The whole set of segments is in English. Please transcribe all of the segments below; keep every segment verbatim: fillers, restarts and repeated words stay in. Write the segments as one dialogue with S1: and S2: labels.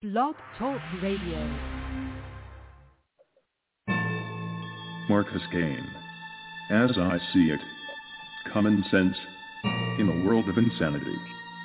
S1: Blog Talk Radio.
S2: Marcus Kane. As I see it. Common sense in a world of insanity.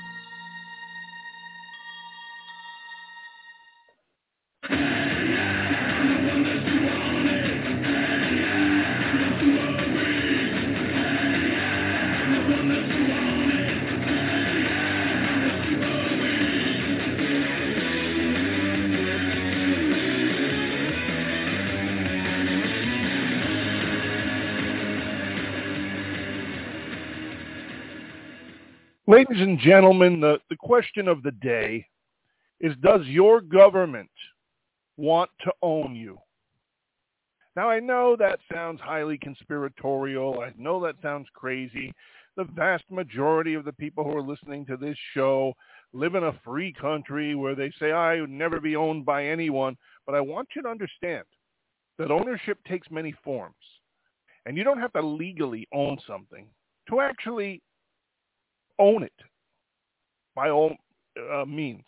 S3: Ladies and gentlemen, the, the question of the day is, does your government want to own you? Now, I know that sounds highly conspiratorial. I know that sounds crazy. The vast majority of the people who are listening to this show live in a free country where they say, I would never be owned by anyone. But I want you to understand that ownership takes many forms. And you don't have to legally own something to actually own it by all uh, means.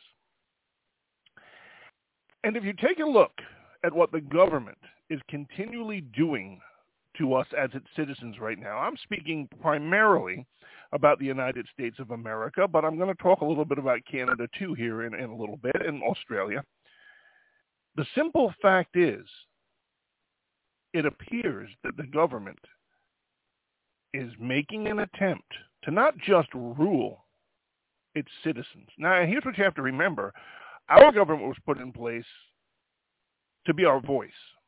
S3: And if you take a look at what the government is continually doing to us as its citizens right now, I'm speaking primarily about the United States of America, but I'm going to talk a little bit about Canada too here in, in a little bit, and Australia. The simple fact is, it appears that the government is making an attempt to not just rule its citizens. Now, here's what you have to remember. Our government was put in place to be our voice.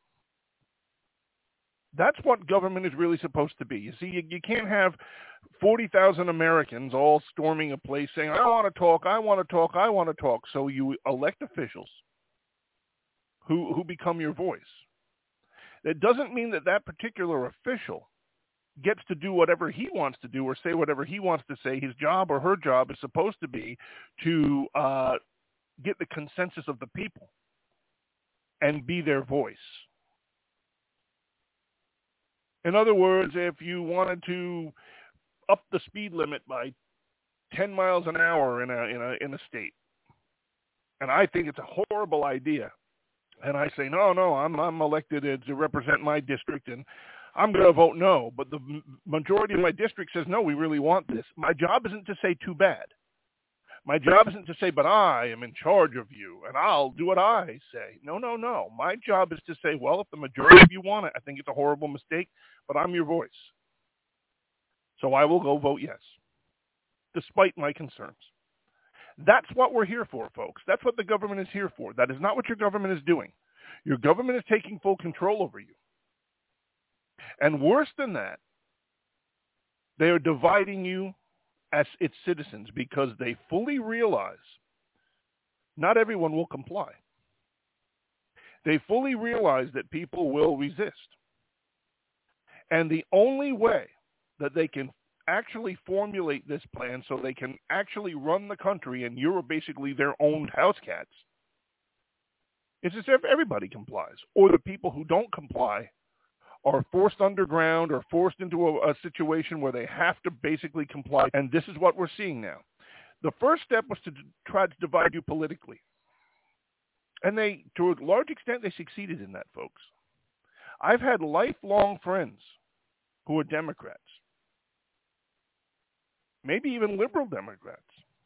S3: That's what government is really supposed to be. You see, you, you can't have forty thousand Americans all storming a place saying, I want to talk, I want to talk, I want to talk. So you elect officials who, who become your voice. It doesn't mean that that particular official gets to do whatever he wants to do or say whatever he wants to say. His job or her job is supposed to be to uh, get the consensus of the people and be their voice. In other words, if you wanted to up the speed limit by ten miles an hour in a in a in a state, and I think it's a horrible idea, and I say no, no, I'm I'm elected to represent my district, and I'm going to vote no, but the majority of my district says, no, we really want this. My job isn't to say too bad. My job isn't to say, but I am in charge of you, and I'll do what I say. No, no, no. My job is to say, well, if the majority of you want it, I think it's a horrible mistake, but I'm your voice. So I will go vote yes, despite my concerns. That's what we're here for, folks. That's what the government is here for. That is not what your government is doing. Your government is taking full control over you. And worse than that, they are dividing you as its citizens because they fully realize not everyone will comply. They fully realize that people will resist. And the only way that they can actually formulate this plan so they can actually run the country and you're basically their own house cats is as if everybody complies, or the people who don't comply are forced underground or forced into a, a situation where they have to basically comply. And this is what we're seeing now. The first step was to d- try to divide you politically. And they, to a large extent, they succeeded in that, folks. I've had lifelong friends who are Democrats, maybe even liberal Democrats.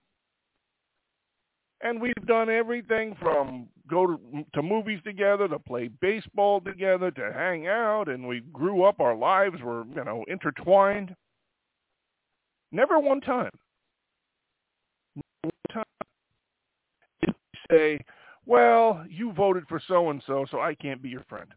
S3: And we've done everything from go to, to movies together, to play baseball together, to hang out, and we grew up, our lives were, you know, intertwined. Never one time, never one time did we say, well, you voted for so-and-so, so I can't be your friend.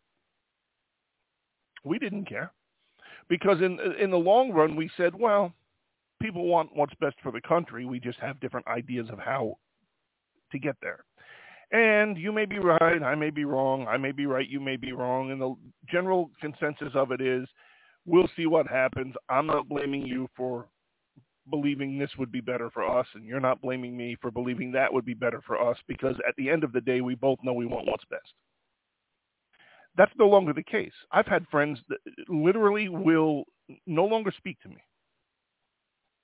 S3: We didn't care. Because in in the long run, we said, well, people want what's best for the country. We just have different ideas of how to get there. And you may be right, I may be wrong, I may be right, you may be wrong, and the general consensus of it is, we'll see what happens. I'm not blaming you for believing this would be better for us, and you're not blaming me for believing that would be better for us, because at the end of the day, we both know we want what's best. That's no longer the case. I've had friends that literally will no longer speak to me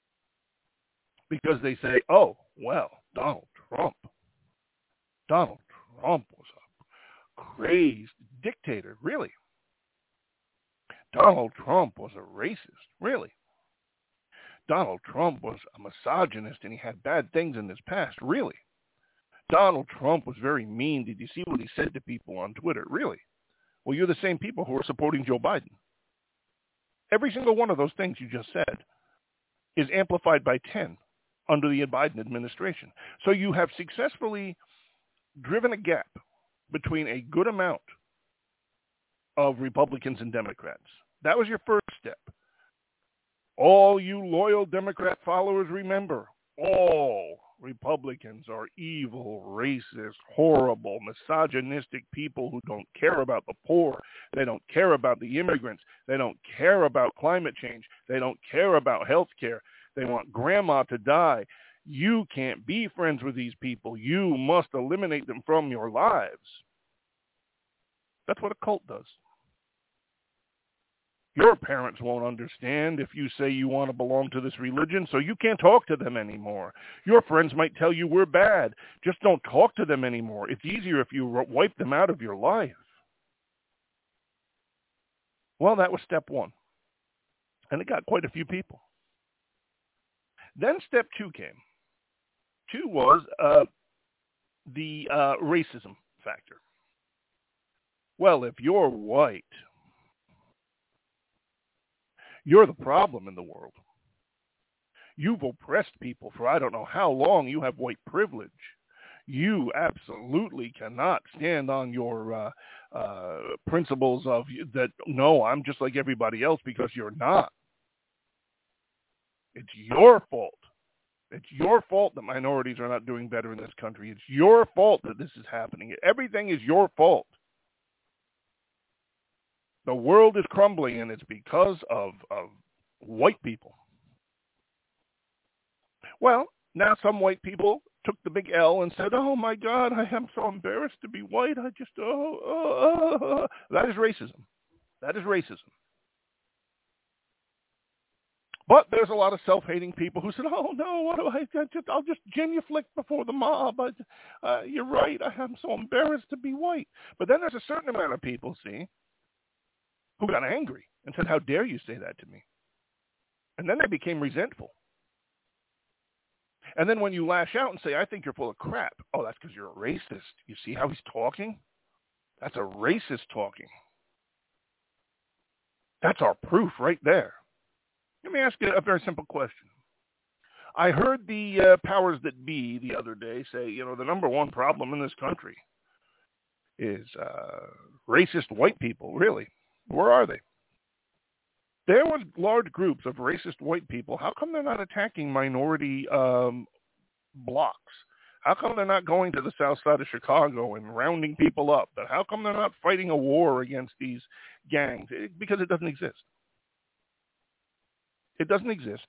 S3: because they say, oh, well, Donald Trump. Donald Trump was a crazed dictator. Really? Donald Trump was a racist. Really? Donald Trump was a misogynist and he had bad things in his past. Really? Donald Trump was very mean. Did you see what he said to people on Twitter? Really? Well, you're the same people who are supporting Joe Biden. Every single one of those things you just said is amplified by ten under the Biden administration. So you have successfully driven a gap between a good amount of Republicans and Democrats. That was your first step. All you loyal Democrat followers, remember, all Republicans are evil, racist, horrible, misogynistic people who don't care about the poor. They don't care about the immigrants. They don't care about climate change. They don't care about health care. They want grandma to die. You can't be friends with these people. You must eliminate them from your lives. That's what a cult does. Your parents won't understand if you say you want to belong to this religion, so you can't talk to them anymore. Your friends might tell you we're bad. Just don't talk to them anymore. It's easier if you wipe them out of your life. Well, that was step one. And it got quite a few people. Then step two came. Two was uh, the uh, racism factor. Well, if you're white, you're the problem in the world. You've oppressed people for I don't know how long. You have white privilege. You absolutely cannot stand on your uh, uh, principles of that, no, I'm just like everybody else, because you're not. It's your fault. It's your fault that minorities are not doing better in this country. It's your fault that this is happening. Everything is your fault. The world is crumbling, and it's because of, of white people. Well, now some white people took the big L and said, oh, my God, I am so embarrassed to be white. I just, oh, oh, oh. That is racism. That is racism. But there's a lot of self-hating people who said, oh, no, what do I, I just, I'll just genuflect before the mob. I, uh, you're right. I am so embarrassed to be white. But then there's a certain amount of people, see, who got angry and said, how dare you say that to me? And then they became resentful. And then when you lash out and say, I think you're full of crap, oh, that's because you're a racist. You see how he's talking? That's a racist talking. That's our proof right there. Let me ask you a very simple question. I heard the uh, powers that be the other day say, you know, the number one problem in this country is uh, racist white people. Really? Where are they? There were large groups of racist white people. How come they're not attacking minority um, blocks? How come they're not going to the south side of Chicago and rounding people up? How come they're not fighting a war against these gangs? It, because it doesn't exist. It doesn't exist.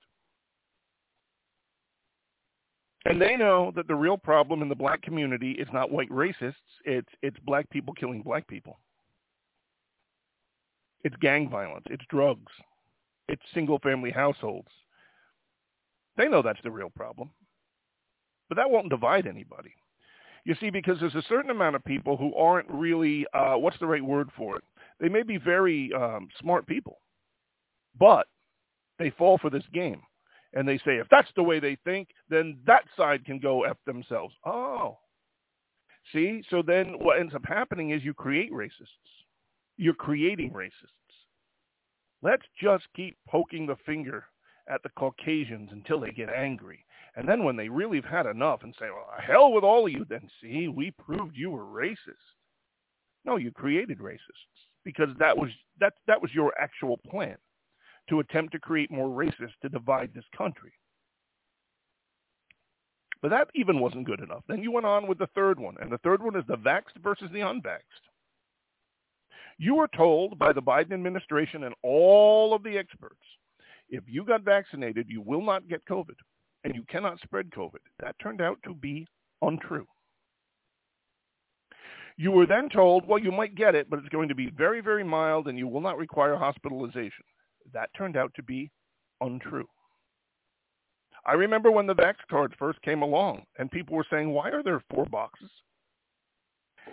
S3: And they know that the real problem in the black community is not white racists. It's it's black people killing black people. It's gang violence. It's drugs. It's single-family households. They know that's the real problem. But that won't divide anybody. You see, because there's a certain amount of people who aren't really, uh, what's the right word for it? They may be very um, smart people, but they fall for this game. And they say, if that's the way they think, then that side can go F themselves. Oh. See? So then what ends up happening is you create racists. You're creating racists. Let's just keep poking the finger at the Caucasians until they get angry. And then when they really have had enough and say, well, hell with all of you, then see, we proved you were racist. No, you created racists because that was that that was your actual plan, to attempt to create more racists to divide this country. But that even wasn't good enough. Then you went on with the third one, and the third one is the vaxxed versus the unvaxxed. You were told by the Biden administration and all of the experts, if you got vaccinated, you will not get COVID, and you cannot spread COVID. That turned out to be untrue. You were then told, well, you might get it, but it's going to be very, very mild, and you will not require hospitalization. That turned out to be untrue. I remember when the vax cards first came along, and people were saying, why are there four boxes?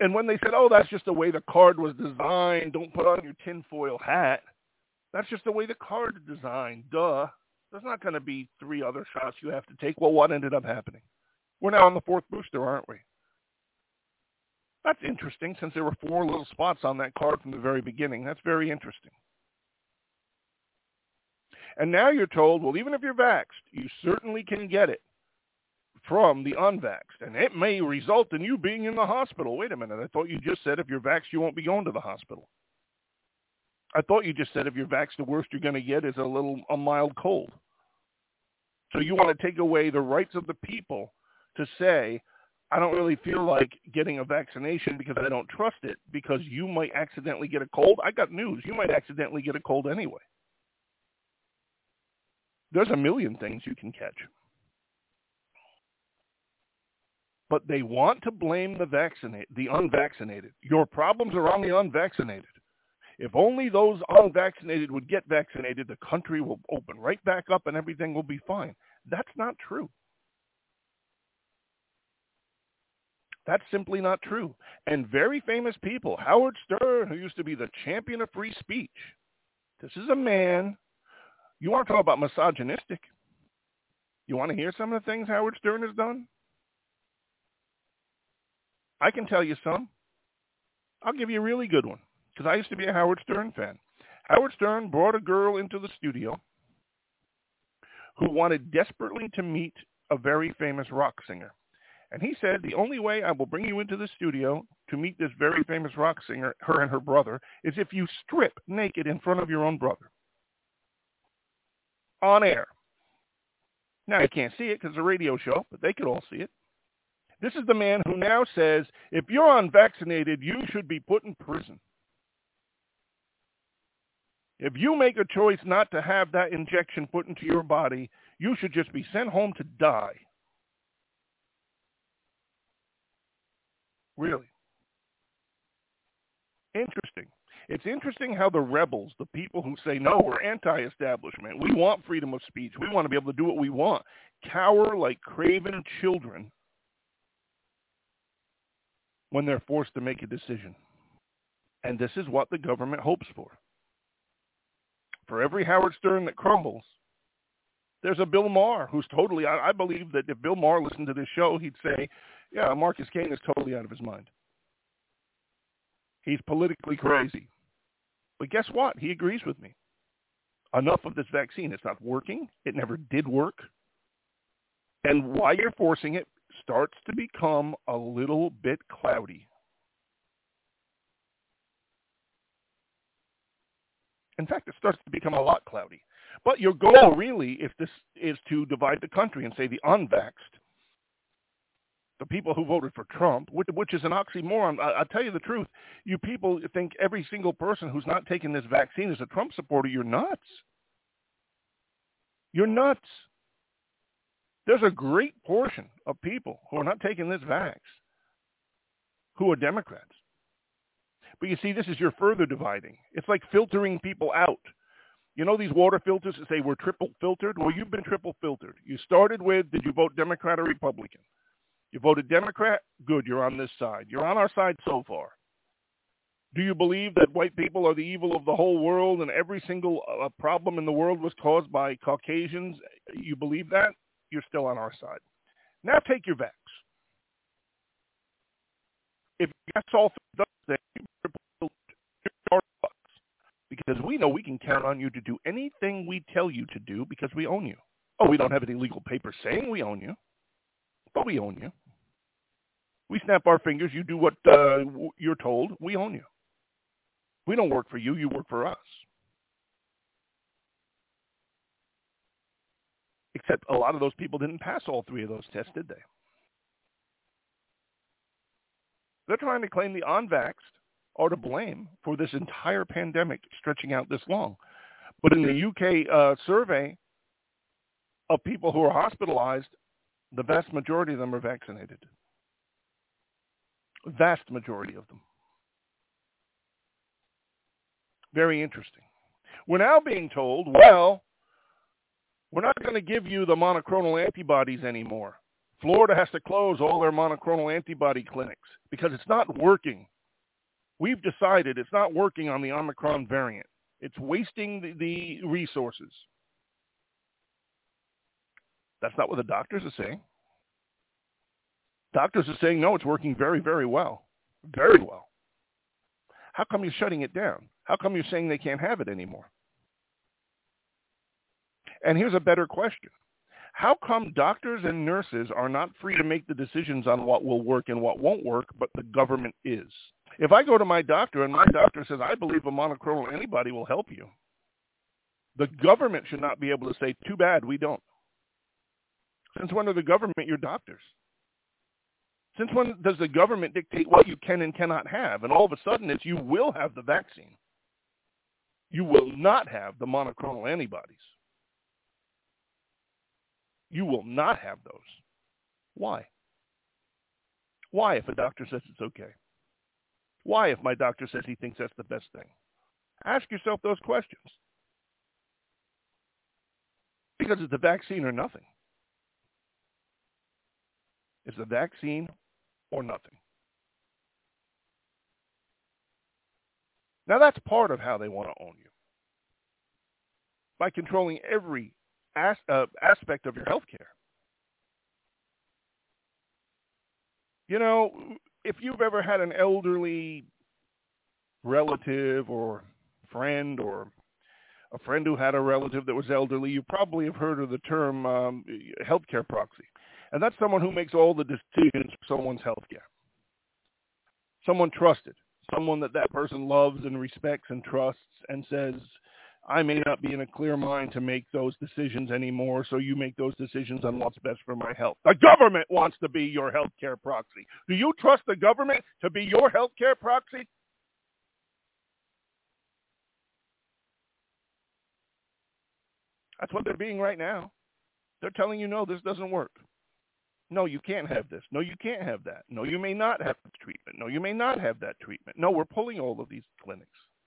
S3: And when they said, oh, that's just the way the card was designed, don't put on your tinfoil hat, that's just the way the card is designed, duh. There's not going to be three other shots you have to take. Well, what ended up happening? We're now on the fourth booster, aren't we? That's interesting, since there were four little spots on that card from the very beginning. That's very interesting. And now you're told, well, even if you're vaxxed, you certainly can get it from the unvaxxed, and it may result in you being in the hospital. Wait a minute, I thought you just said if you're vaxxed, you won't be going to the hospital. I thought you just said if you're vaxxed, the worst you're going to get is a little, a mild cold. So you want to take away the rights of the people to say, I don't really feel like getting a vaccination because I don't trust it, because you might accidentally get a cold. I got news. You might accidentally get a cold anyway. There's a million things you can catch. But they want to blame the vaccinated, the unvaccinated. Your problems are on the unvaccinated. If only those unvaccinated would get vaccinated, the country will open right back up and everything will be fine. That's not true. That's simply not true. And very famous people, Howard Stern, who used to be the champion of free speech. This is a man, you want to talk about misogynistic. You want to hear some of the things Howard Stern has done? I can tell you some. I'll give you a really good one, because I used to be a Howard Stern fan. Howard Stern brought a girl into the studio who wanted desperately to meet a very famous rock singer. And he said, the only way I will bring you into the studio to meet this very famous rock singer, her and her brother, is if you strip naked in front of your own brother. On air. Now, you can't see it because it's a radio show, but they could all see it. This is the man who now says, if you're unvaccinated, you should be put in prison. If you make a choice not to have that injection put into your body, you should just be sent home to die. Really. Interesting. It's interesting how the rebels, the people who say, no, we're anti-establishment, we want freedom of speech, we want to be able to do what we want, cower like craven children when they're forced to make a decision. And this is what the government hopes for. For every Howard Stern that crumbles, there's a Bill Maher who's totally, I, I believe that if Bill Maher listened to this show, he'd say, yeah, Marcus Kane is totally out of his mind. He's politically crazy. But guess what? He agrees with me. Enough of this vaccine. It's not working. It never did work. And why you're forcing it starts to become a little bit cloudy. In fact, it starts to become a lot cloudy. But your goal really, if this is to divide the country and say the unvaxxed, the people who voted for Trump, which, which is an oxymoron. I, I'll tell you the truth. You people think every single person who's not taking this vaccine is a Trump supporter. You're nuts. You're nuts. There's a great portion of people who are not taking this vax who are Democrats. But you see, this is your further dividing. It's like filtering people out. You know these water filters that say we're triple filtered? Well, you've been triple filtered. You started with, did you vote Democrat or Republican? You voted Democrat? Good, you're on this side. You're on our side so far. Do you believe that white people are the evil of the whole world and every single uh, problem in the world was caused by Caucasians? You believe that? You're still on our side. Now take your vax. If that's all those things, because we know we can count on you to do anything we tell you to do because we own you. Oh, we don't have any legal papers saying we own you, but we own you. We snap our fingers, you do what uh, you're told, we own you. We don't work for you, you work for us. Except a lot of those people didn't pass all three of those tests, did they? They're trying to claim the unvaxxed are to blame for this entire pandemic stretching out this long. But in the U K uh, survey of people who are hospitalized, the vast majority of them are vaccinated. Vast majority of them. Very interesting. We're now being told, well, we're not going to give you the monoclonal antibodies anymore. Florida has to close all their monoclonal antibody clinics because it's not working. We've decided it's not working on the Omicron variant. It's wasting the, the resources. That's not what the doctors are saying. Doctors are saying, no, it's working very, very well. Very well. How come you're shutting it down? How come you're saying they can't have it anymore? And here's a better question. How come doctors and nurses are not free to make the decisions on what will work and what won't work, but the government is? If I go to my doctor and my doctor says, I believe a monoclonal antibody will help you, the government should not be able to say, too bad, we don't. Since when are the government your doctors? Since when does the government dictate what you can and cannot have? And all of a sudden it's you will have the vaccine. You will not have the monoclonal antibodies. You will not have those. Why? Why if a doctor says it's okay? Why if my doctor says he thinks that's the best thing? Ask yourself those questions. Because it's the vaccine or nothing. It's the vaccine or nothing. Now that's part of how they want to own you. By controlling every as, uh, aspect of your health care. You know, if you've ever had an elderly relative or friend or a friend who had a relative that was elderly, you probably have heard of the term um, healthcare proxy. And that's someone who makes all the decisions for someone's healthcare. Someone trusted, someone that that person loves and respects and trusts and says, I may not be in a clear mind to make those decisions anymore, so you make those decisions on what's best for my health. The government wants to be your healthcare proxy. Do you trust the government to be your healthcare proxy? That's what they're being right now. They're telling you, no, this doesn't work. No, you can't have this. No, you can't have that. No, you may not have the treatment. No, you may not have that treatment. No, we're pulling all of these clinics.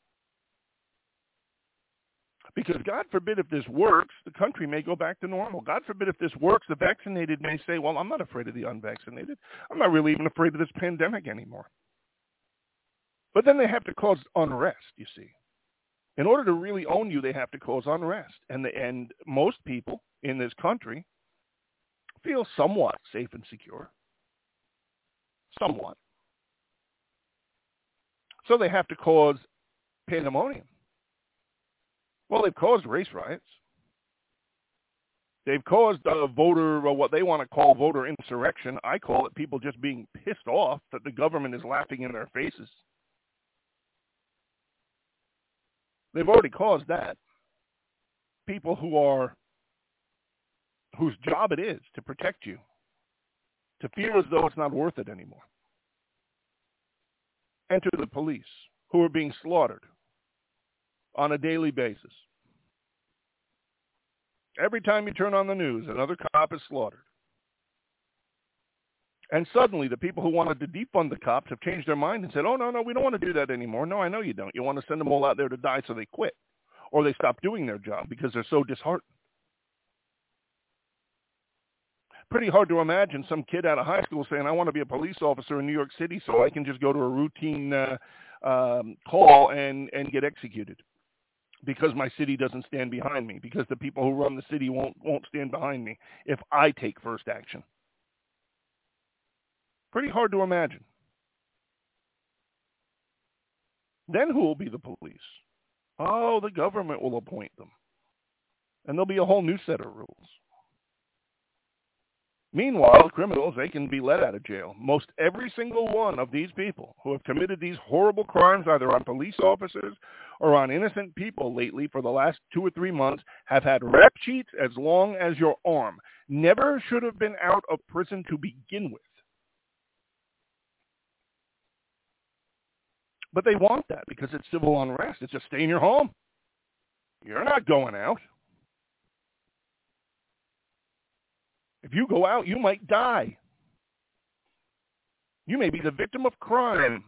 S3: Because God forbid if this works, the country may go back to normal. God forbid if this works, the vaccinated may say, well, I'm not afraid of the unvaccinated. I'm not really even afraid of this pandemic anymore. But then they have to cause unrest, you see. In order to really own you, they have to cause unrest. And, the, and most people in this country feel somewhat safe and secure. Somewhat. So they have to cause pandemonium. Well, they've caused race riots. They've caused uh, voter, uh, what they want to call voter insurrection. I call it people just being pissed off that the government is laughing in their faces. They've already caused that. People who are, whose job it is to protect you, to feel as though it's not worth it anymore. Enter the police, who are being slaughtered on a daily basis. Every time you turn on the news, another cop is slaughtered. And suddenly the people who wanted to defund the cops have changed their mind and said, oh, no, no, we don't want to do that anymore. No, I know you don't. You want to send them all out there to die so they quit. Or they stop doing their job because they're so disheartened. Pretty hard to imagine some kid out of high school saying, I want to be a police officer in New York City so I can just go to a routine uh, um, call and, and get executed. Because my city doesn't stand behind me, because the people who run the city won't won't stand behind me if I take first action. Pretty hard to imagine. Then who will be the police? Oh, the government will appoint them. And there'll be a whole new set of rules. Meanwhile, criminals, they can be let out of jail. Most every single one of these people who have committed these horrible crimes, either on police officers or on innocent people lately for the last two or three months, have had rap sheets as long as your arm. Never should have been out of prison to begin with. But they want that because it's civil unrest. It's just stay in your home. You're not going out. If you go out, you might die. You may be the victim of crime.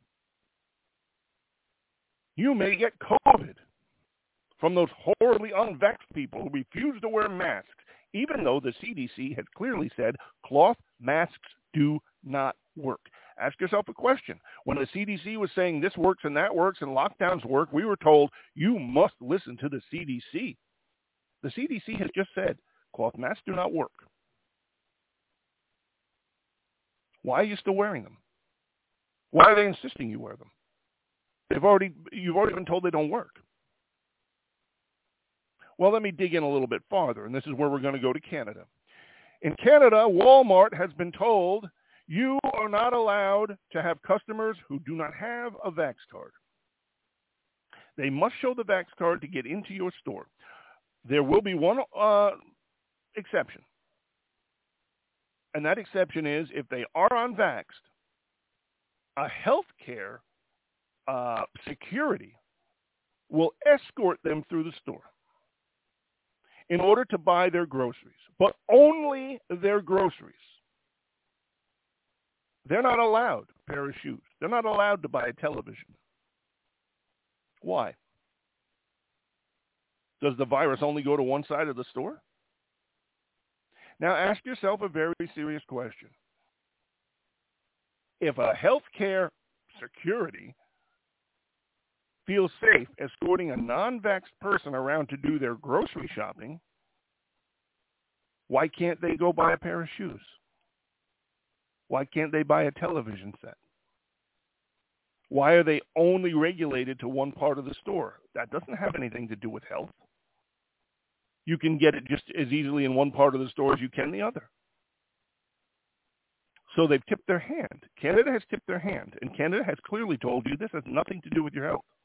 S3: You may get COVID from those horribly unvaxxed people who refuse to wear masks even though the C D C has clearly said cloth masks do not work. Ask yourself a question. When the C D C was saying this works and that works and lockdowns work, we were told you must listen to the C D C. The C D C has just said cloth masks do not work. Why are you still wearing them? Why are they insisting you wear them? They've already, you've already been told they don't work. Well, let me dig in a little bit farther, and this is where we're going to go to Canada. In Canada, Walmart has been told you are not allowed to have customers who do not have a Vax card. They must show the Vax card to get into your store. There will be one uh, exception, and that exception is if they are unvaxxed, a healthcare uh, security will escort them through the store in order to buy their groceries, but only their groceries. They're not allowed a pair of shoes. They're not allowed to buy a television. Why? Does the virus only go to one side of the store? Now ask yourself a very serious question. If a healthcare security feels safe escorting a non-vaxxed person around to do their grocery shopping, why can't they go buy a pair of shoes? Why can't they buy a television set? Why are they only regulated to one part of the store? That doesn't have anything to do with health. You can get it just as easily in one part of the store as you can the other. So they've tipped their hand. Canada has tipped their hand, and Canada has clearly told you this has nothing to do with your health.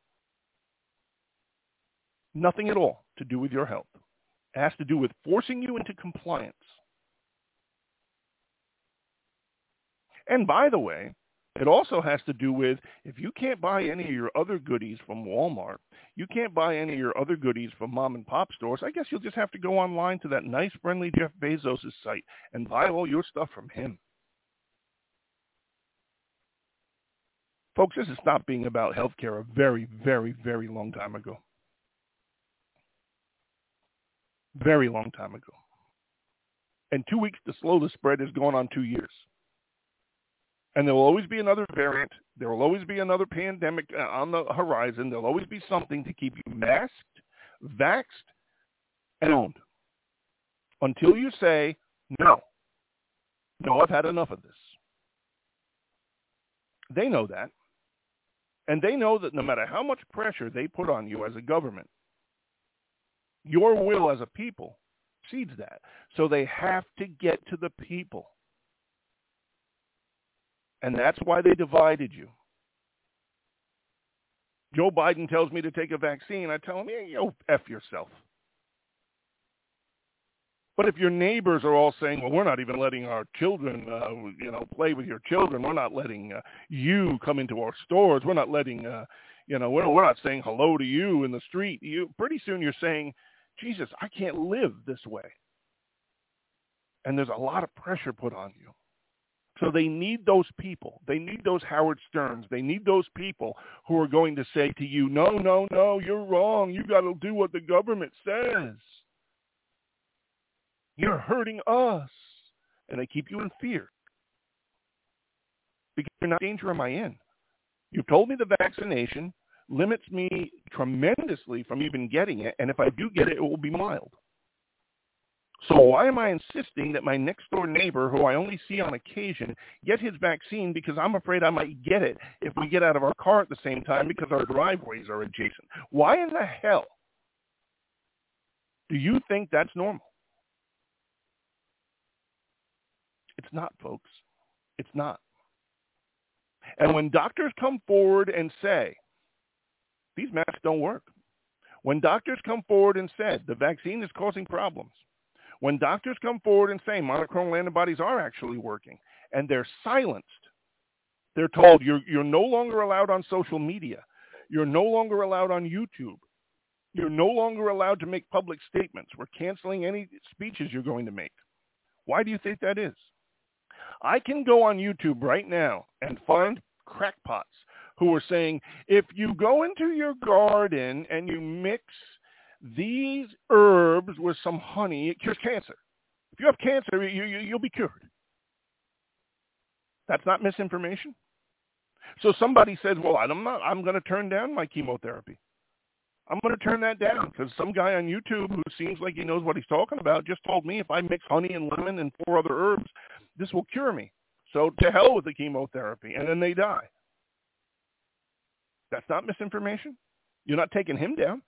S3: Nothing at all to do with your health. It has to do with forcing you into compliance. And by the way, it also has to do with if you can't buy any of your other goodies from Walmart, you can't buy any of your other goodies from mom and pop stores, I guess you'll just have to go online to that nice, friendly Jeff Bezos' site and buy all your stuff from him. Folks, this has stopped being about healthcare a very, very, very long time ago. Very long time ago. And two weeks to slow the spread is going on two years. And there will always be another variant. There will always be another pandemic on the horizon. There will always be something to keep you masked, vaxxed, and owned. Until you say, no, no, I've had enough of this. They know that. And they know that no matter how much pressure they put on you as a government, your will as a people exceeds that. So they have to get to the people. And that's why they divided you. Joe Biden tells me to take a vaccine. I tell him, yeah, yo, F yourself. But if your neighbors are all saying, well, we're not even letting our children, uh, you know, play with your children. We're not letting uh, you come into our stores. We're not letting, uh, you know, we're, we're not saying hello to you in the street. You pretty soon you're saying, Jesus, I can't live this way. And there's a lot of pressure put on you. So they need those people. They need those Howard Sterns. They need those people who are going to say to you, no, no, no, you're wrong. You got to do what the government says. You're hurting us. And they keep you in fear. Because you're not in danger am I in. You've told me the vaccination limits me tremendously from even getting it. And if I do get it, it will be mild. So why am I insisting that my next-door neighbor, who I only see on occasion, get his vaccine because I'm afraid I might get it if we get out of our car at the same time because our driveways are adjacent? Why in the hell do you think that's normal? It's not, folks. It's not. And when doctors come forward and say, these masks don't work, when doctors come forward and said the vaccine is causing problems, when doctors come forward and say monoclonal antibodies are actually working, and they're silenced, they're told you're, you're no longer allowed on social media. You're no longer allowed on YouTube. You're no longer allowed to make public statements. We're canceling any speeches you're going to make. Why do you think that is? I can go on YouTube right now and find crackpots who are saying, if you go into your garden and you mix these herbs with some honey, it cures cancer. you have cancer, you, you, you'll be cured. That's not misinformation. So somebody says, well, I'm not, I'm going to turn down my chemotherapy. I'm going to turn that down because some guy on YouTube who seems like he knows what he's talking about just told me if I mix honey and lemon and four other herbs, this will cure me. So to hell with the chemotherapy, and then they die. That's not misinformation. You're not taking him down.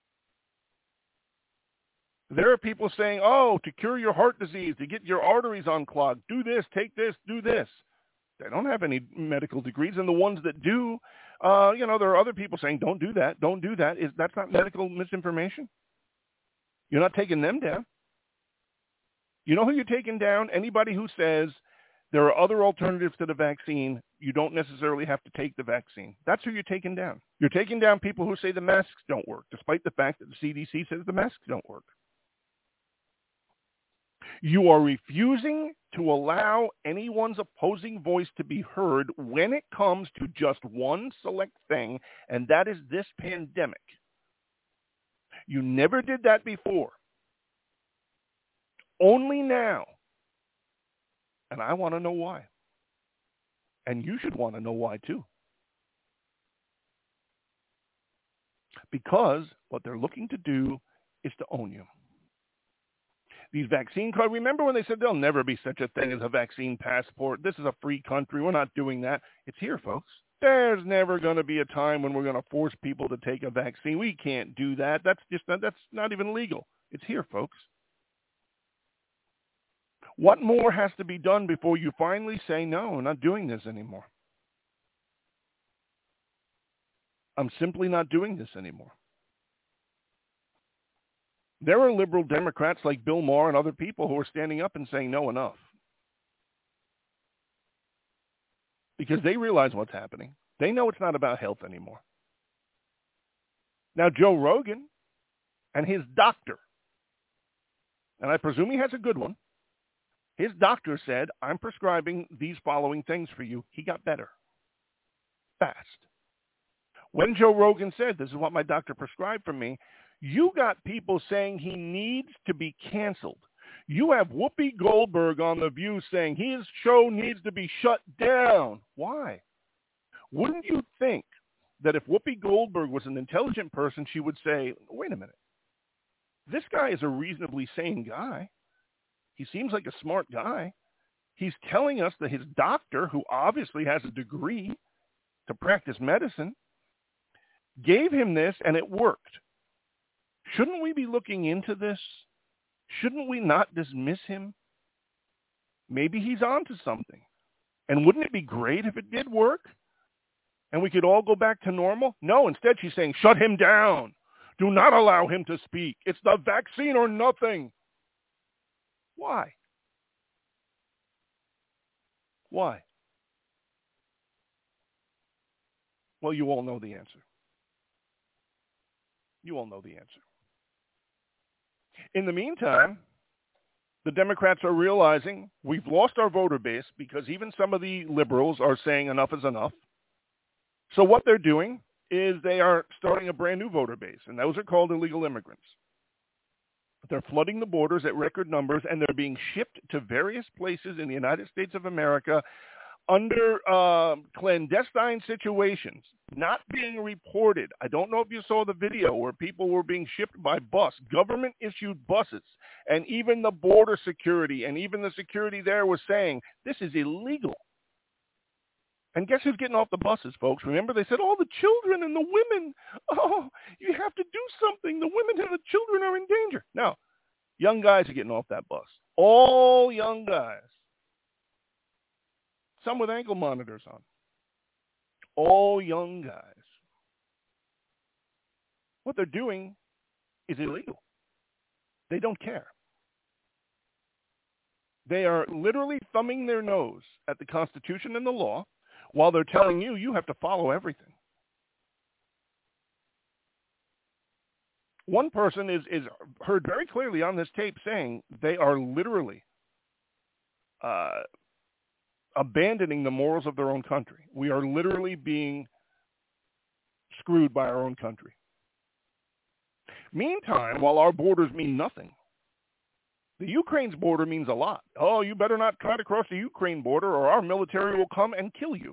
S3: There are people saying, oh, to cure your heart disease, to get your arteries unclogged, do this, take this, do this. They don't have any medical degrees, and the ones that do, uh, you know, there are other people saying, don't do that, don't do that. Is that's not medical misinformation? You're not taking them down. You know who you're taking down? Anybody who says there are other alternatives to the vaccine. You don't necessarily have to take the vaccine. That's who you're taking down. You're taking down people who say the masks don't work, despite the fact that the C D C says the masks don't work. You are refusing to allow anyone's opposing voice to be heard when it comes to just one select thing, and that is this pandemic. You never did that before. Only now. And I want to know why. And you should want to know why too. Because what they're looking to do is to own you. These vaccine cards, remember when they said there'll never be such a thing as a vaccine passport? This is a free country. We're not doing that. It's here, folks. There's never going to be a time when we're going to force people to take a vaccine. We can't do that. That's just not, that's not even legal. It's here, folks. What more has to be done before you finally say, no, I'm not doing this anymore? I'm simply not doing this anymore. There are liberal Democrats like Bill Maher and other people who are standing up and saying, no, enough. Because they realize what's happening. They know it's not about health anymore. Now, Joe Rogan and his doctor, and I presume he has a good one, his doctor said, I'm prescribing these following things for you. He got better. Fast. When Joe Rogan said, this is what my doctor prescribed for me, you got people saying he needs to be canceled. You have Whoopi Goldberg on The View saying his show needs to be shut down. Why? Wouldn't you think that if Whoopi Goldberg was an intelligent person, she would say, wait a minute. This guy is a reasonably sane guy. He seems like a smart guy. He's telling us that his doctor, who obviously has a degree to practice medicine, gave him this and it worked. Shouldn't we be looking into this? Shouldn't we not dismiss him? Maybe he's onto something. And wouldn't it be great if it did work? And we could all go back to normal? No, instead she's saying, shut him down. Do not allow him to speak. It's the vaccine or nothing. Why? Why? Well, you all know the answer. You all know the answer. In the meantime, the Democrats are realizing we've lost our voter base because even some of the liberals are saying enough is enough. So what they're doing is they are starting a brand new voter base, and those are called illegal immigrants. They're flooding the borders at record numbers, and they're being shipped to various places in the United States of America under uh, clandestine situations, not being reported. I don't know if you saw the video where people were being shipped by bus, government-issued buses, and even the border security, and even the security there was saying, this is illegal. And guess who's getting off the buses, folks? Remember, they said, oh, the children and the women. Oh, you have to do something. The women and the children are in danger. No, young guys are getting off that bus. All young guys. Some with ankle monitors on. All young guys. What they're doing is illegal. They don't care. They are literally thumbing their nose at the Constitution and the law while they're telling you you have to follow everything. One person is, is heard very clearly on this tape saying they are literally uh, abandoning the morals of their own country. We are literally being screwed by our own country. Meantime, while our borders mean nothing, The Ukraine's border means a lot. Oh, you better not try to cross the Ukraine border or our military will come and kill you.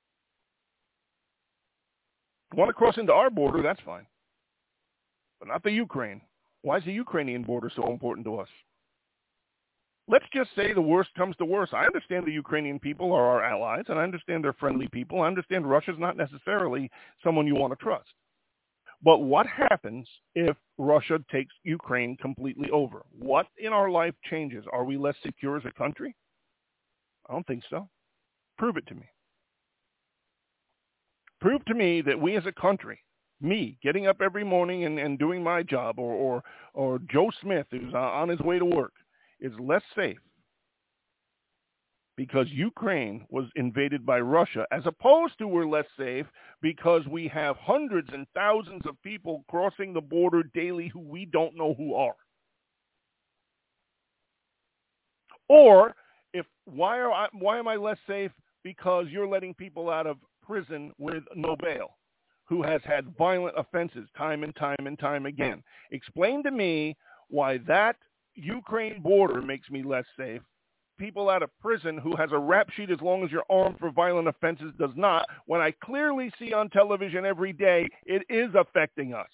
S3: Want to cross into our border, that's fine. But not the Ukraine. Why is the Ukrainian border so important to us? Let's just say the worst comes to worst. I understand the Ukrainian people are our allies, and I understand they're friendly people. I understand Russia's not necessarily someone you want to trust. But what happens if Russia takes Ukraine completely over? What in our life changes? Are we less secure as a country? I don't think so. Prove it to me. Prove to me that we as a country, me getting up every morning and, and doing my job, or, or, or Joe Smith who's on his way to work, is less safe because Ukraine was invaded by Russia, as opposed to we're less safe because we have hundreds and thousands of people crossing the border daily who we don't know who are. Or if why are I, why am I less safe? Because you're letting people out of prison with no bail, who has had violent offenses time and time and time again. Explain to me why that Ukraine border makes me less safe. People out of prison who has a rap sheet as long as you're armed for violent offenses does not, when I clearly see on television every day it is affecting us.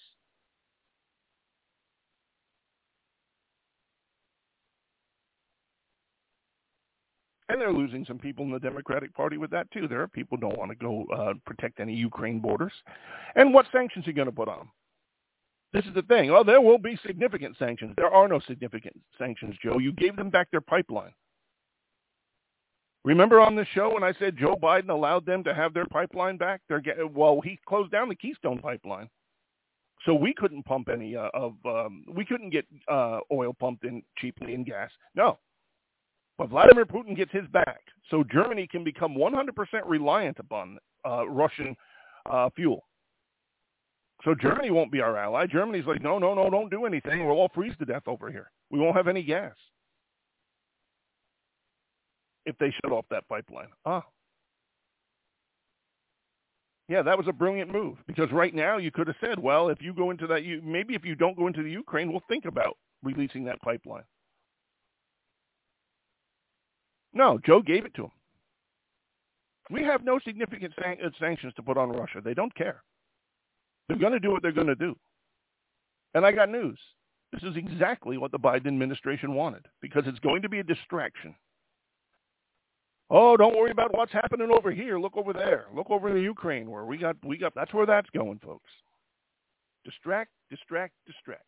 S3: And they're losing some people in the Democratic Party with that, too. There are people who don't want to go uh, protect any Ukraine borders. And what sanctions are you going to put on them? This is the thing. Oh, there will be significant sanctions. There are no significant sanctions, Joe. You gave them back their pipeline. Remember on the show when I said Joe Biden allowed them to have their pipeline back? They're get, well, he closed down the Keystone pipeline. So we couldn't pump any uh, of, um, we couldn't get uh, oil pumped in cheaply and gas. No. But Vladimir Putin gets his back. So Germany can become one hundred percent reliant upon uh, Russian uh, fuel. So Germany won't be our ally. Germany's like, no, no, no, don't do anything. We'll all freeze to death over here. We won't have any gas if they shut off that pipeline. Ah. Yeah, that was a brilliant move, because right now you could have said, well, if you go into that, you, maybe if you don't go into the Ukraine, we'll think about releasing that pipeline. No, Joe gave it to him. We have no significant san- sanctions to put on Russia. They don't care. They're going to do what they're going to do. And I got news. This is exactly what the Biden administration wanted, because it's going to be a distraction. Oh, don't worry about what's happening over here. Look over there. Look over in the Ukraine where we got, we got, that's where that's going, folks. Distract, distract, distract.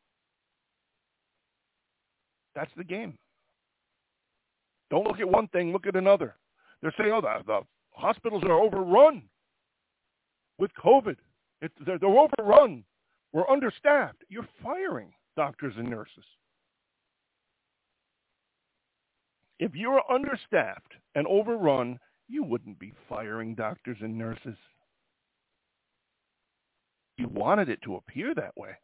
S3: That's the game. Don't look at one thing, look at another. They're saying, oh, the, the hospitals are overrun with COVID. It, they're, they're overrun. We're understaffed. You're firing doctors and nurses. If you're understaffed and overrun, you wouldn't be firing doctors and nurses. You wanted it to appear that way.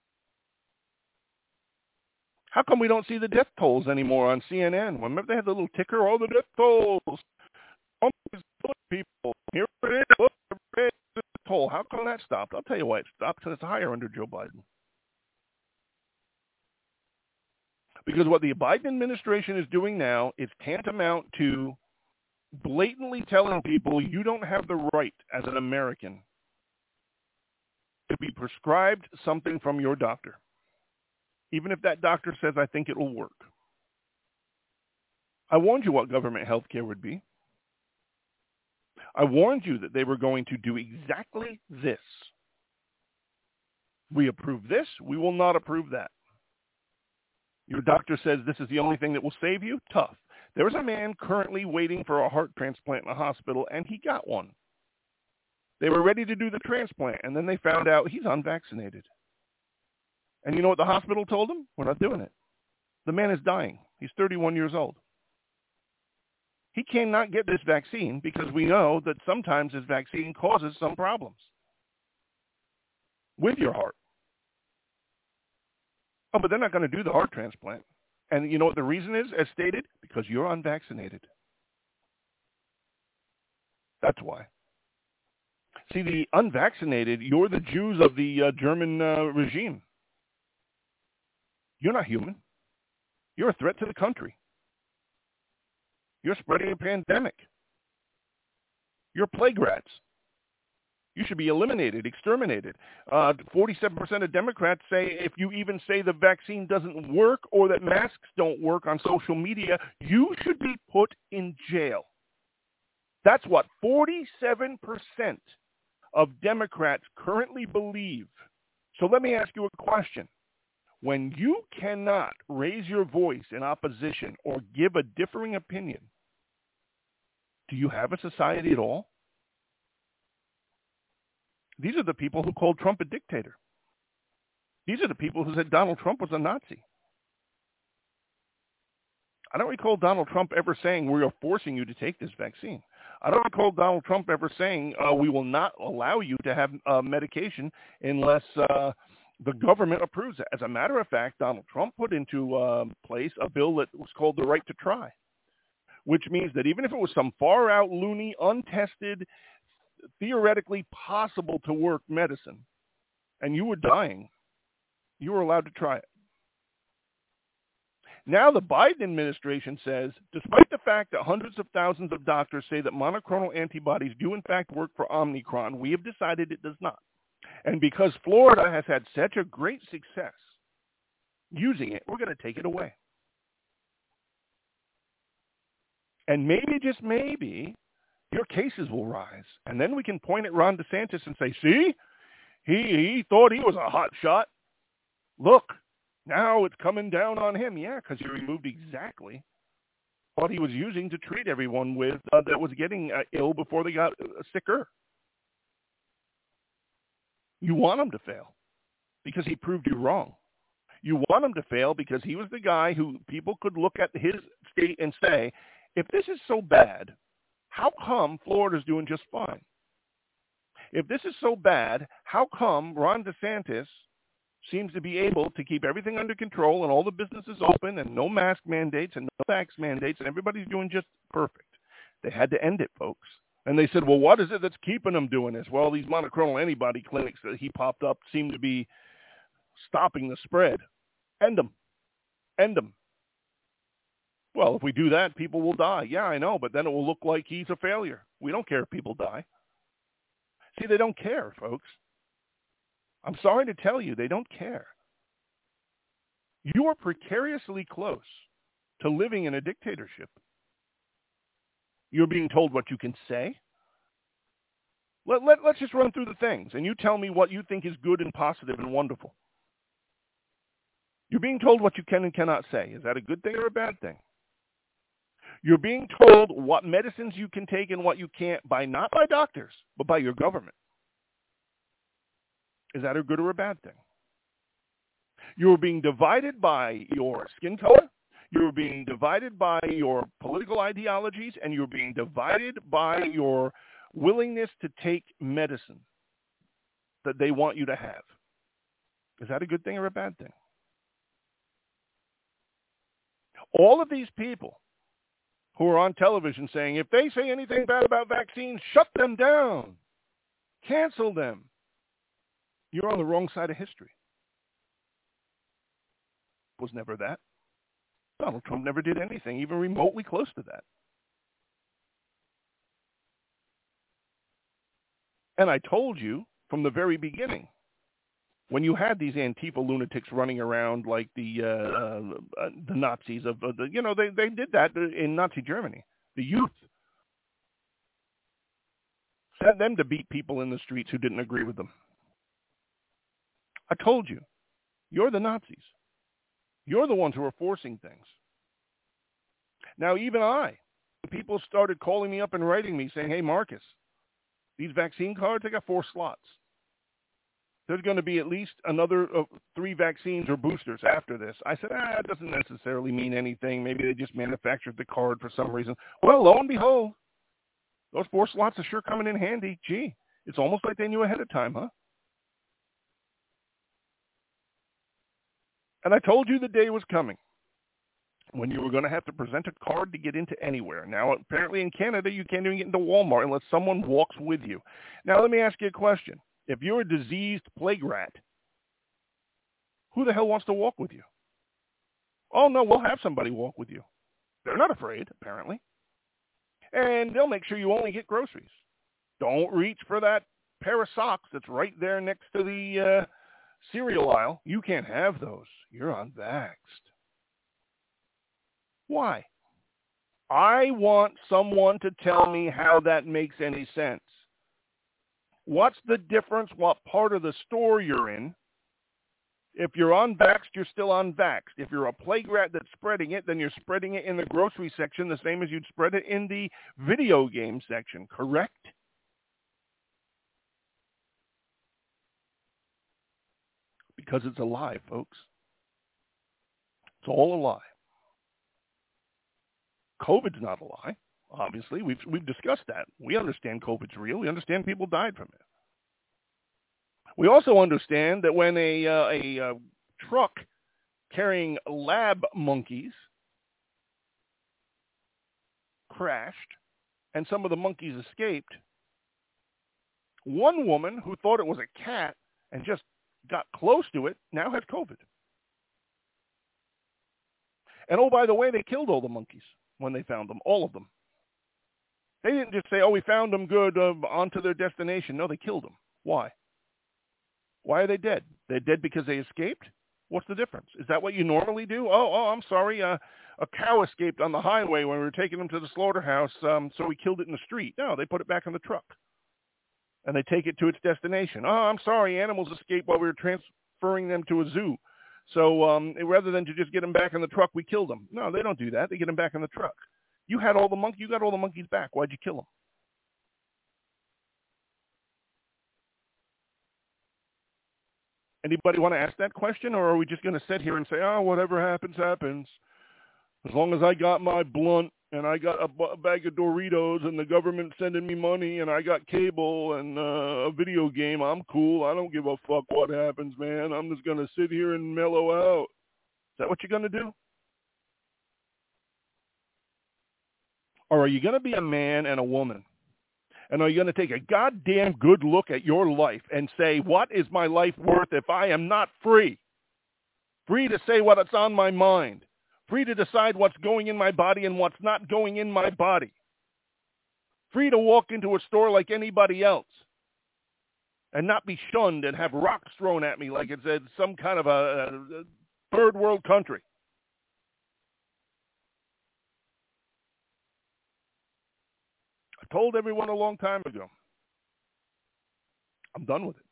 S3: How come we don't see the death tolls anymore on C N N? Remember they had the little ticker, all the death tolls. People, here it is, look, the toll. How come that stopped? I'll tell you why it stopped, because it's higher under Joe Biden. Because what the Biden administration is doing now is tantamount to blatantly telling people you don't have the right as an American to be prescribed something from your doctor, even if that doctor says, I think it will work. I warned you what government health care would be. I warned you that they were going to do exactly this. We approve this, we will not approve that. Your doctor says this is the only thing that will save you? Tough. There's a man currently waiting for a heart transplant in a hospital, and he got one. They were ready to do the transplant, and then they found out he's unvaccinated. And you know what the hospital told him? We're not doing it. The man is dying. He's thirty-one years old. He cannot get this vaccine because we know that sometimes this vaccine causes some problems with your heart. Oh, but they're not going to do the heart transplant. And you know what the reason is, as stated? Because you're unvaccinated. That's why. See, the unvaccinated, you're the Jews of the uh, German uh, regime. You're not human. You're a threat to the country. You're spreading a pandemic. You're plague rats. You should be eliminated, exterminated. Uh, forty-seven percent of Democrats say if you even say the vaccine doesn't work or that masks don't work on social media, you should be put in jail. That's what forty-seven percent of Democrats currently believe. So let me ask you a question. When you cannot raise your voice in opposition or give a differing opinion, do you have a society at all? These are the people who called Trump a dictator. These are the people who said Donald Trump was a Nazi. I don't recall Donald Trump ever saying we are forcing you to take this vaccine. I don't recall Donald Trump ever saying uh, we will not allow you to have uh, medication unless uh, the government approves it. As a matter of fact, Donald Trump put into uh, place a bill that was called the right to try, which means that even if it was some far-out, loony, untested, theoretically possible to work medicine, and you were dying, you were allowed to try it. Now the Biden administration says, despite the fact that hundreds of thousands of doctors say that monoclonal antibodies do in fact work for Omicron, we have decided it does not. And because Florida has had such a great success using it, we're going to take it away. And maybe, just maybe, your cases will rise. And then we can point at Ron DeSantis and say, see, he, he thought he was a hot shot. Look, now it's coming down on him. Yeah, because he removed exactly what he was using to treat everyone with uh, that was getting uh, ill before they got uh, sicker. You want him to fail because he proved you wrong. You want him to fail because he was the guy who people could look at his state and say, if this is so bad, how come Florida's doing just fine? If this is so bad, how come Ron DeSantis seems to be able to keep everything under control and all the businesses open and no mask mandates and no vax mandates and everybody's doing just perfect? They had to end it, folks. And they said, well, what is it that's keeping them doing this? Well, these monoclonal antibody clinics that he popped up seem to be stopping the spread. End them. End them. Well, if we do that, people will die. Yeah, I know, but then it will look like he's a failure. We don't care if people die. See, they don't care, folks. I'm sorry to tell you, they don't care. You are precariously close to living in a dictatorship. You're being told what you can say. Let, let, let's just run through the things, and you tell me what you think is good and positive and wonderful. You're being told what you can and cannot say. Is that a good thing or a bad thing? You're being told what medicines you can take and what you can't by not by doctors, but by your government. Is that a good or a bad thing? You're being divided by your skin color. You're being divided by your political ideologies, and you're being divided by your willingness to take medicine that they want you to have. Is that a good thing or a bad thing? All of these people who are on television saying, if they say anything bad about vaccines, shut them down. Cancel them. You're on the wrong side of history. It was never that. Donald Trump never did anything even remotely close to that. And I told you from the very beginning, when you had these Antifa lunatics running around like the uh, uh, the Nazis of uh, the, you know, they, they did that in Nazi Germany. The youth sent them to beat people in the streets who didn't agree with them. I told you, you're the Nazis. You're the ones who are forcing things. Now, even I, people started calling me up and writing me saying, hey, Marcus, these vaccine cards, they got four slots. There's going to be at least another uh, three vaccines or boosters after this. I said, ah, it doesn't necessarily mean anything. Maybe they just manufactured the card for some reason. Well, lo and behold, those four slots are sure coming in handy. Gee, it's almost like they knew ahead of time, huh? And I told you the day was coming when you were going to have to present a card to get into anywhere. Now, apparently in Canada, you can't even get into Walmart unless someone walks with you. Now, let me ask you a question. If you're a diseased plague rat, who the hell wants to walk with you? Oh, no, we'll have somebody walk with you. They're not afraid, apparently. And they'll make sure you only get groceries. Don't reach for that pair of socks that's right there next to the uh, cereal aisle. You can't have those. You're unvaxxed. Why? I want someone to tell me how that makes any sense. What's the difference what part of the store you're in? If you're unvaxxed, you're still unvaxxed. If you're a plague rat that's spreading it, then you're spreading it in the grocery section the same as you'd spread it in the video game section, correct? Because it's a lie, folks. It's all a lie. COVID's not a lie, obviously. We've we've discussed that. We understand COVID's real. We understand people died from it. We also understand that when a uh, a uh, truck carrying lab monkeys crashed and some of the monkeys escaped, one woman who thought it was a cat and just got close to it now has COVID. And oh, by the way, they killed all the monkeys when they found them, all of them. They didn't just say, oh, we found them good, uh, on to their destination. No, they killed them. Why? Why are they dead? They're dead because they escaped? What's the difference? Is that what you normally do? Oh, oh, I'm sorry. Uh, a cow escaped on the highway when we were taking them to the slaughterhouse, um, so we killed it in the street. No, they put it back in the truck, and they take it to its destination. Oh, I'm sorry. Animals escaped while we were transferring them to a zoo. So um, rather than to just get them back in the truck, we killed them. No, they don't do that. They get them back in the truck. You had all the monkeys. You got all the monkeys back. Why'd you kill them? Anybody want to ask that question, or are we just going to sit here and say, oh, whatever happens, happens. As long as I got my blunt and I got a, b- a bag of Doritos and the government sending me money and I got cable and uh, a video game, I'm cool. I don't give a fuck what happens, man. I'm just going to sit here and mellow out. Is that what you're going to do? Or are you going to be a man and a woman? And are you going to take a goddamn good look at your life and say, what is my life worth if I am not free? Free to say what's on my mind. Free to decide what's going in my body and what's not going in my body. Free to walk into a store like anybody else and not be shunned and have rocks thrown at me like it's a, some kind of a, a third world country. I told everyone a long time ago, I'm done with it.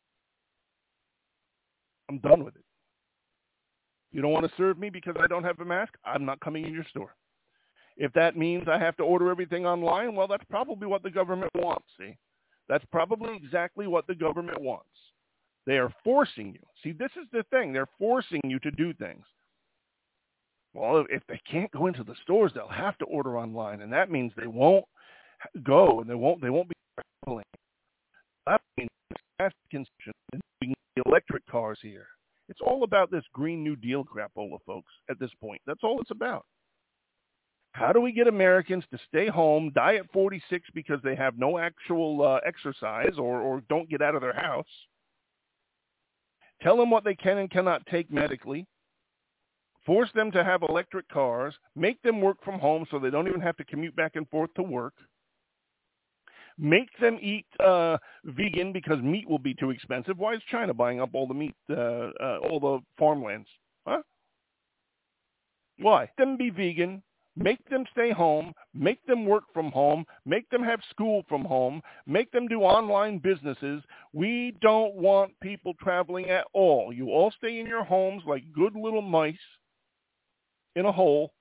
S3: I'm done with it. You don't want to serve me because I don't have a mask? I'm not coming in your store. If that means I have to order everything online, well, that's probably what the government wants, see? That's probably exactly what the government wants. They are forcing you. See, this is the thing. They're forcing you to do things. Well, if they can't go into the stores, they'll have to order online, and that means they won't go, and they won't, they won't be traveling. That means gas consumption and the electric cars here. It's all about this Green New Deal crapola, folks, at this point. That's all it's about. How do we get Americans to stay home, die at forty-six because they have no actual uh, exercise or, or don't get out of their house? Tell them what they can and cannot take medically. Force them to have electric cars. Make them work from home so they don't even have to commute back and forth to work. Make them eat uh, vegan because meat will be too expensive. Why is China buying up all the meat, uh, uh, all the farmlands? Huh? Why? Make them be vegan. Make them stay home. Make them work from home. Make them have school from home. Make them do online businesses. We don't want people traveling at all. You all stay in your homes like good little mice in a hole.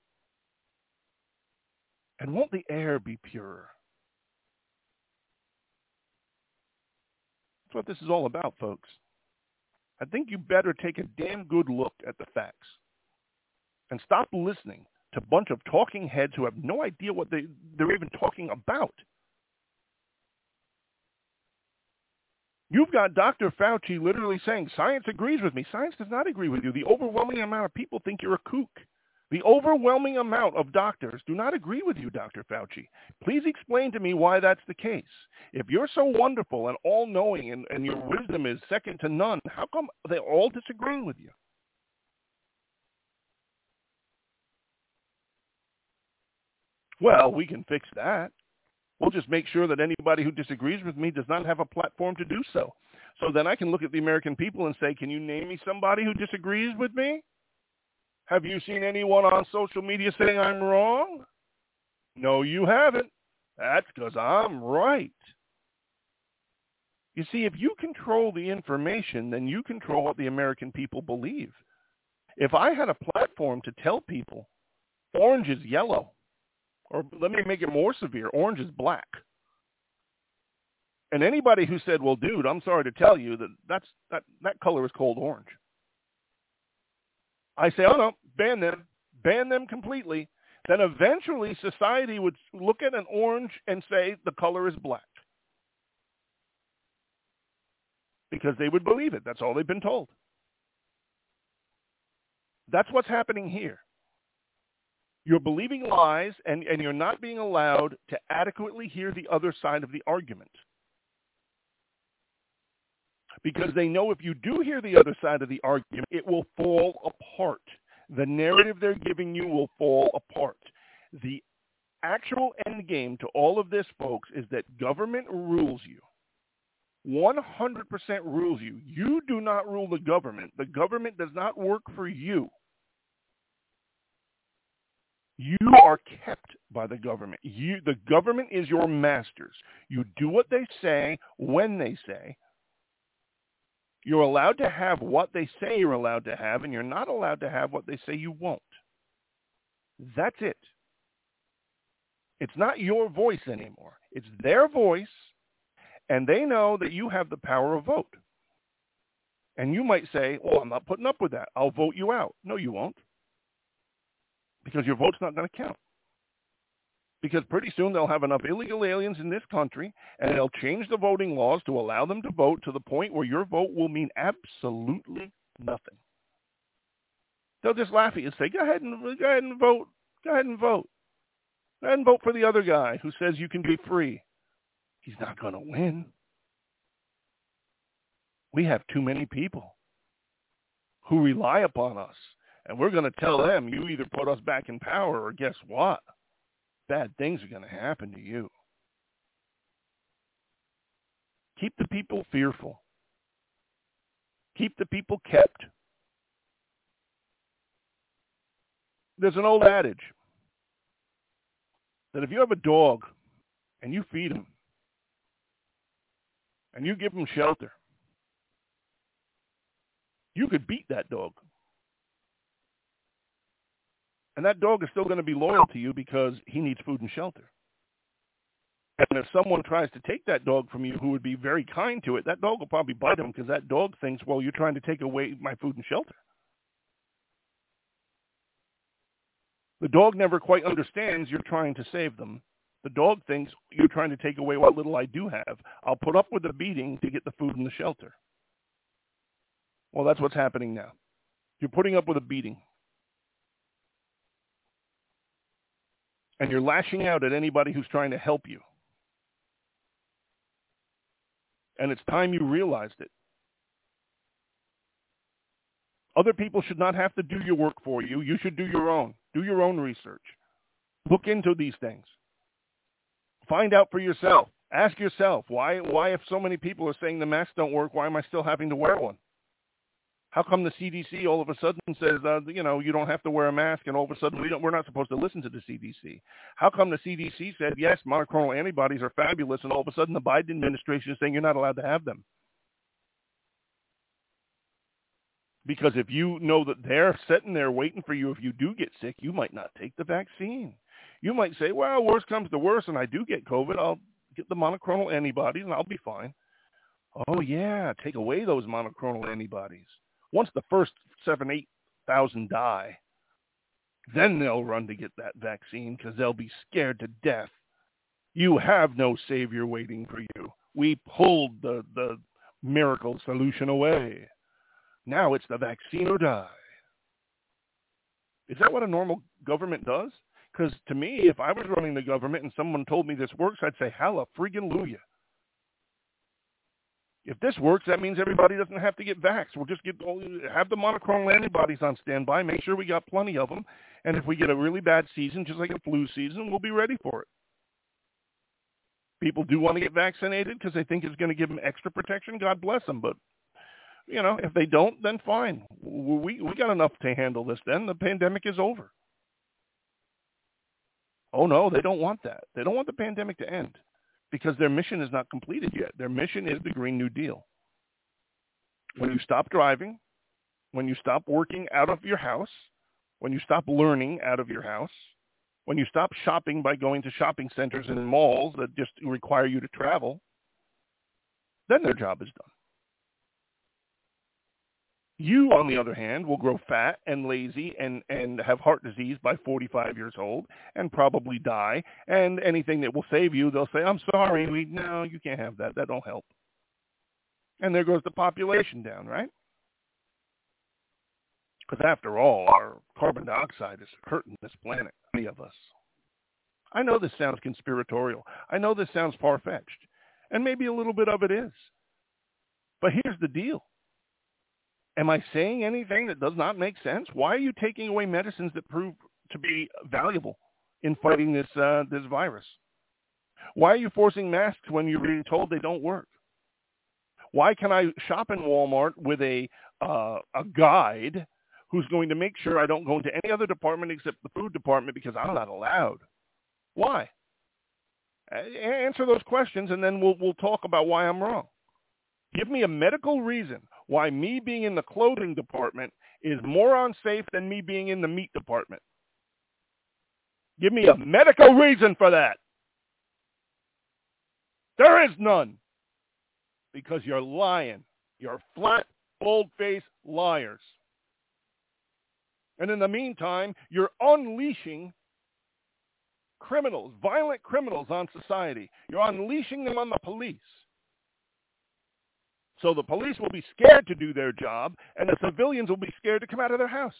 S3: And won't the air be purer? That's what this is all about, folks. I think you better take a damn good look at the facts and stop listening to a bunch of talking heads who have no idea what they, they're even talking about. You've got Doctor Fauci literally saying, science agrees with me. Science does not agree with you. The overwhelming amount of people think you're a kook. The overwhelming amount of doctors do not agree with you, Doctor Fauci. Please explain to me why that's the case. If you're so wonderful and all-knowing and, and your wisdom is second to none, how come they're all disagreeing with you? Well, we can fix that. We'll just make sure that anybody who disagrees with me does not have a platform to do so. So then I can look at the American people and say, can you name me somebody who disagrees with me? Have you seen anyone on social media saying I'm wrong? No, you haven't. That's because I'm right. You see, if you control the information, then you control what the American people believe. If I had a platform to tell people orange is yellow, or let me make it more severe, orange is black, and anybody who said, well, dude, I'm sorry to tell you that that's, that, that color is called orange, I say, oh, no, ban them, ban them completely. Then eventually society would look at an orange and say the color is black. Because they would believe it. That's all they've been told. That's what's happening here. You're believing lies, and, and you're not being allowed to adequately hear the other side of the argument. Because they know if you do hear the other side of the argument, it will fall apart. The narrative they're giving you will fall apart. The actual end game to all of this, folks, is that government rules you. one hundred percent rules you. You do not rule the government. The government does not work for you. You are kept by the government. You, the government is your masters. You do what they say when they say. You're allowed to have what they say you're allowed to have, and you're not allowed to have what they say you won't. That's it. It's not your voice anymore. It's their voice, and they know that you have the power of vote. And you might say, well, I'm not putting up with that. I'll vote you out. No, you won't. Because your vote's not going to count. Because pretty soon they'll have enough illegal aliens in this country, and they'll change the voting laws to allow them to vote to the point where your vote will mean absolutely nothing. They'll just laugh at you and say, go ahead and, go ahead and vote. Go ahead and vote. Go ahead and vote for the other guy who says you can be free. He's not going to win. We have too many people who rely upon us, and we're going to tell them, you either put us back in power or guess what? Bad things are going to happen to you. Keep the people fearful. Keep the people kept. There's an old adage that if you have a dog and you feed him and you give him shelter, you could beat that dog. And that dog is still going to be loyal to you because he needs food and shelter. And if someone tries to take that dog from you who would be very kind to it, that dog will probably bite him because that dog thinks, well, you're trying to take away my food and shelter. The dog never quite understands you're trying to save them. The dog thinks you're trying to take away what little I do have. I'll put up with the beating to get the food and the shelter. Well, that's what's happening now. You're putting up with a beating. And you're lashing out at anybody who's trying to help you. And it's time you realized it. Other people should not have to do your work for you. You should do your own. Do your own research. Look into these things. Find out for yourself. Ask yourself, why, why if so many people are saying the masks don't work, why am I still having to wear one? How come the C D C all of a sudden says, uh, you know, you don't have to wear a mask, and all of a sudden we don't, we're not supposed to listen to the C D C? How come the C D C said, yes, monoclonal antibodies are fabulous, and all of a sudden the Biden administration is saying you're not allowed to have them? Because if you know that they're sitting there waiting for you if you do get sick, you might not take the vaccine. You might say, well, worst comes to worst, and I do get COVID, I'll get the monoclonal antibodies, and I'll be fine. Oh, yeah, take away those monoclonal antibodies. Once the first seven, eight thousand die, then they'll run to get that vaccine because they'll be scared to death. You have no savior waiting for you. We pulled the, the miracle solution away. Now it's the vaccine or die. Is that what a normal government does? Because to me, if I was running the government and someone told me this works, I'd say, hallelujah. If this works, that means everybody doesn't have to get vaxxed. We'll just get have the monoclonal antibodies on standby, make sure we got plenty of them, and if we get a really bad season, just like a flu season, we'll be ready for it. People do want to get vaccinated because they think it's going to give them extra protection. God bless them, but you know, if they don't, then fine. We we got enough to handle this. Then the pandemic is over. Oh no, they don't want that. They don't want the pandemic to end, because their mission is not completed yet. Their mission is the Green New Deal. When you stop driving, when you stop working out of your house, when you stop learning out of your house, when you stop shopping by going to shopping centers and malls that just require you to travel, then their job is done. You, on the other hand, will grow fat and lazy and, and have heart disease by forty-five years old and probably die. And anything that will save you, they'll say, I'm sorry, we no, you can't have that. That don't help. And there goes the population down, right? Because after all, our carbon dioxide is hurting this planet, many of us. I know this sounds conspiratorial. I know this sounds far-fetched. And maybe a little bit of it is. But here's the deal. Am I saying anything that does not make sense? Why are you taking away medicines that prove to be valuable in fighting this uh, this virus? Why are you forcing masks when you're being told they don't work? Why can I shop in Walmart with a uh, a guide who's going to make sure I don't go into any other department except the food department because I'm not allowed? Why? A- answer those questions, and then we'll we'll talk about why I'm wrong. Give me a medical reason why me being in the clothing department is more unsafe than me being in the meat department. Give me a medical reason for that. There is none. Because you're lying. You're flat, bold-faced liars. And in the meantime, you're unleashing criminals, violent criminals on society. You're unleashing them on the police. So the police will be scared to do their job, and the civilians will be scared to come out of their house.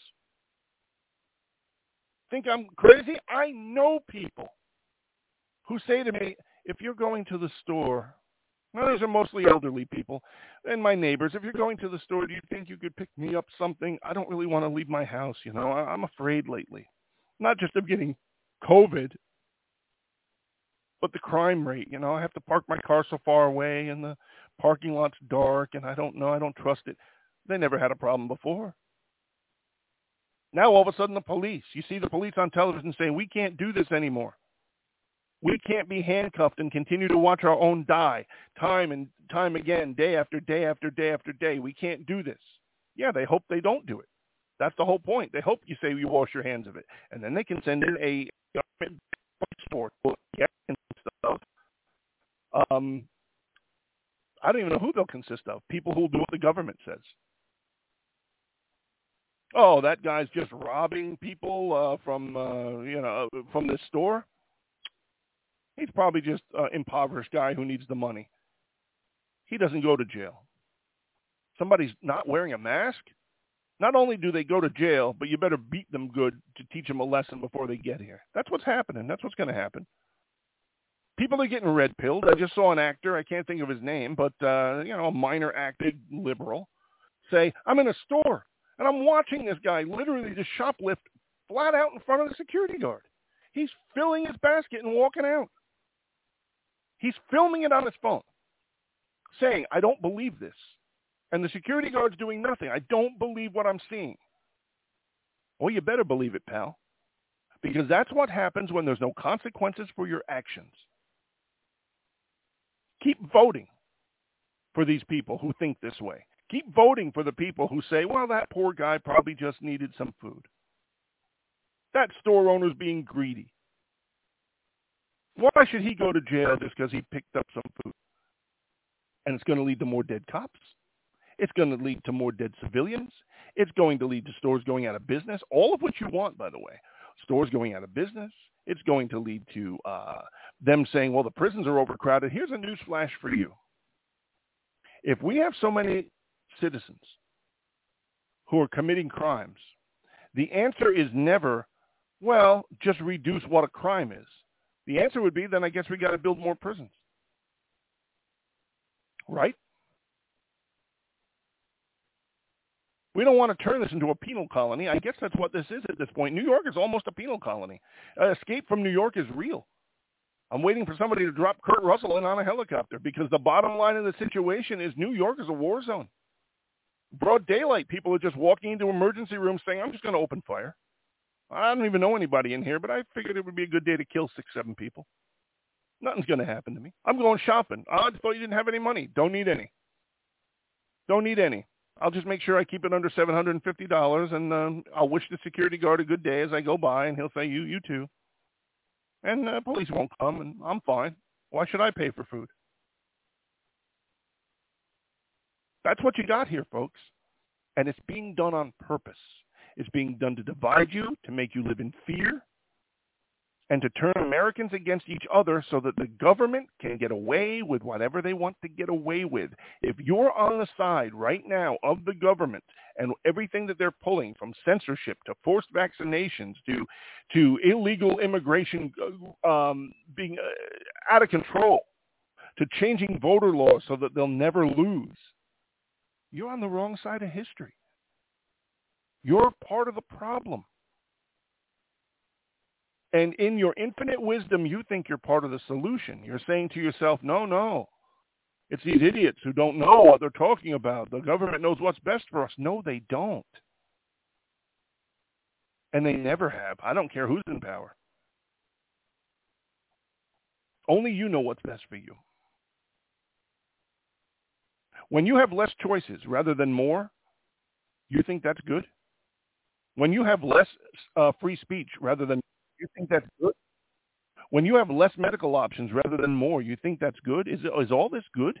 S3: Think I'm crazy? I know people who say to me, if you're going to the store, now these are mostly elderly people, and my neighbors, if you're going to the store, do you think you could pick me up something? I don't really want to leave my house, you know. I'm afraid lately. Not just of getting COVID, but the crime rate, you know. I have to park my car so far away, and the parking lot's dark, and I don't know, I don't trust it. They never had a problem before. Now all of a sudden the police, you see the police on television saying, we can't do this anymore. We can't be handcuffed and continue to watch our own die time and time again, day after day after day after day. We can't do this. Yeah, they hope they don't do it. That's the whole point. They hope you say you wash your hands of it. And then they can send in a sport and stuff. Um, I don't even know who they'll consist of. People who will do what the government says. Oh, that guy's just robbing people uh, from, uh, you know, from this store. He's probably just an impoverished guy who needs the money. He doesn't go to jail. Somebody's not wearing a mask? Not only do they go to jail, but you better beat them good to teach them a lesson before they get here. That's what's happening. That's what's going to happen. People are getting red-pilled. I just saw an actor, I can't think of his name, but, uh, you know, a minor acting liberal, say, I'm in a store, and I'm watching this guy literally just shoplift flat out in front of the security guard. He's filling his basket and walking out. He's filming it on his phone, saying, I don't believe this. And the security guard's doing nothing. I don't believe what I'm seeing. Well, you better believe it, pal, because that's what happens when there's no consequences for your actions. Keep voting for these people who think this way. Keep voting for the people who say, well, that poor guy probably just needed some food. That store owner's being greedy. Why should he go to jail just because he picked up some food? And it's going to lead to more dead cops. It's going to lead to more dead civilians. It's going to lead to stores going out of business, all of which you want, by the way. Stores going out of business. It's going to lead to uh, them saying, well, the prisons are overcrowded. Here's a news flash for you. If we have so many citizens who are committing crimes, the answer is never, well, just reduce what a crime is. The answer would be, then I guess we got to build more prisons. Right? We don't want to turn this into a penal colony. I guess that's what this is at this point. New York is almost a penal colony. Uh, Escape from New York is real. I'm waiting for somebody to drop Kurt Russell in on a helicopter because the bottom line of the situation is New York is a war zone. Broad daylight, people are just walking into emergency rooms saying, I'm just going to open fire. I don't even know anybody in here, but I figured it would be a good day to kill six, seven people. Nothing's going to happen to me. I'm going shopping. Oh, I thought you didn't have any money. Don't need any. Don't need any. I'll just make sure I keep it under seven hundred fifty dollars, and um, I'll wish the security guard a good day as I go by, and he'll say, you, you too. And uh, police won't come, and I'm fine. Why should I pay for food? That's what you got here, folks. And it's being done on purpose. It's being done to divide you, to make you live in fear, and to turn Americans against each other so that the government can get away with whatever they want to get away with. If you're on the side right now of the government and everything that they're pulling, from censorship to forced vaccinations to to illegal immigration um, being uh, out of control, to changing voter laws so that they'll never lose, you're on the wrong side of history. You're part of the problem. And in your infinite wisdom, you think you're part of the solution. You're saying to yourself, no, no. It's these idiots who don't know what they're talking about. The government knows what's best for us. No, they don't. And they never have. I don't care who's in power. Only you know what's best for you. When you have less choices rather than more, you think that's good? When you have less uh, free speech rather than, you think that's good? When you have less medical options rather than more, you think that's good? Is, is all this good?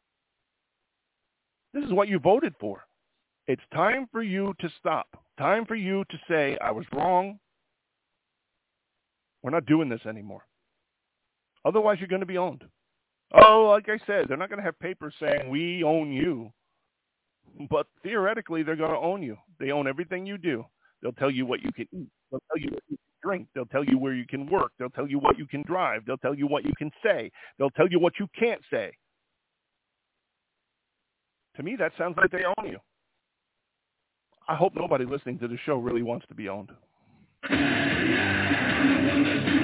S3: This is what you voted for. It's time for you to stop. Time for you to say, I was wrong. We're not doing this anymore. Otherwise, you're going to be owned. Oh, like I said, they're not going to have papers saying, we own you. But theoretically, they're going to own you. They own everything you do. They'll tell you what you can eat. They'll tell you what you can drink. They'll tell you where you can work. They'll tell you what you can drive. They'll tell you what you can say. They'll tell you what you can't say. To me, that sounds like they own you. I hope nobody listening to the show really wants to be owned.